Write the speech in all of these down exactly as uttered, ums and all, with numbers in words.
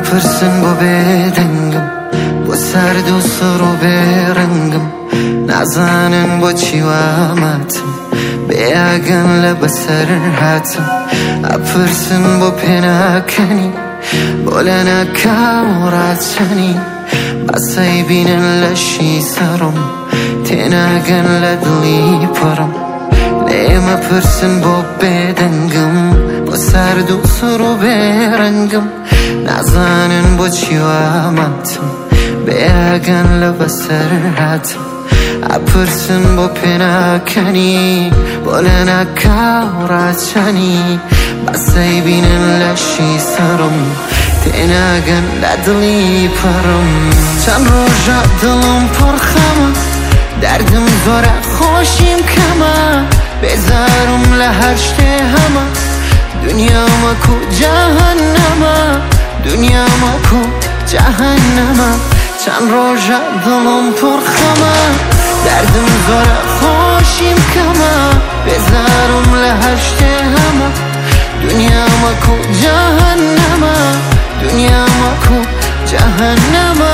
مپرسن بۆ بێدەنگم بۆ سارد و سڕ و بێڕەنگم نازانن بۆچی واماتم بێیاگەن لە بەسەر هاتم ئەپرسن بۆ پێناکەنی بۆ لە ناکاو ڕاچەنی بەسەی بینن لەشی سەڕم تێناگەن لە دڵی پڕم لێمە پرسن بۆ بێدەنگم بۆ سارد و سڕ و بێڕەنگم نازانن بۆچی واماتم بێیاگەن لە بەسەر هاتم ئەپرسن بۆ پێناکەنی بۆ لە ناکاو ڕاچەنی بەسەی بینن لەشی سەڕم تێناگەن لە دڵی پڕم چەند ڕۆژە دڵم پڕخەمە دەردم زۆرە خۆشیم کەمە بێزارم لە هەر شتێ هەمە دنیامەک و جەهەنەمە دنیامەک و جەهەنەمە چەند ڕۆژە دڵم پڕخەمە دەردم زۆرە خۆشیم کەمە بێزارم لە هەر شتێ هەمە دنیامەک و جەهەنەمە دنیامەک و جەهەنەمە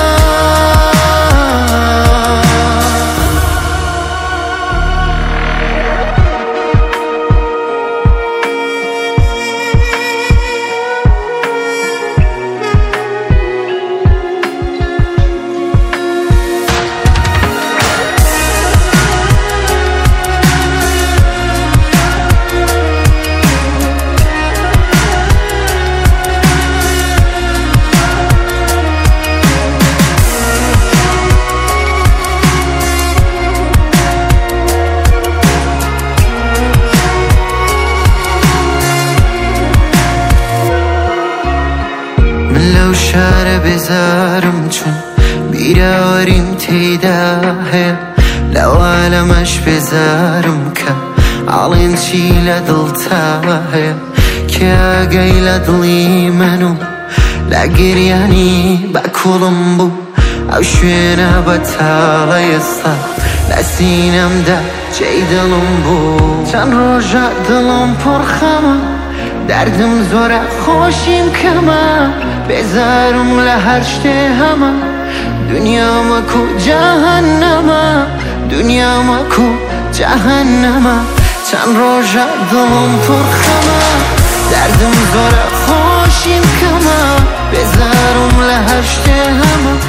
لەو شارە بێزارم چون بیراوەریم تێیدا هەیە لەوا لەمەش بێزارم کە ئاڵێن چی لە دڵتا هەیە کێ ئاگەی لە دڵی من و لە گریانی بە کوڵم بوو ئەو شوێنە بەتاڵە ئێستا لە سینەمدا جێی دڵم بوو چەند ڕۆژە دڵم پڕخەمە دەردم زۆرە خۆشیم کەمە بێزارم لە هەر شتێ هەمە دنیامەک و جەهەنەمە دنیامەک و جەهەنەمە چەند ڕۆژە دڵم پڕخەمە دەردم زۆرە خۆشیم کەمە بێزارم لە هەر شتێ هەمە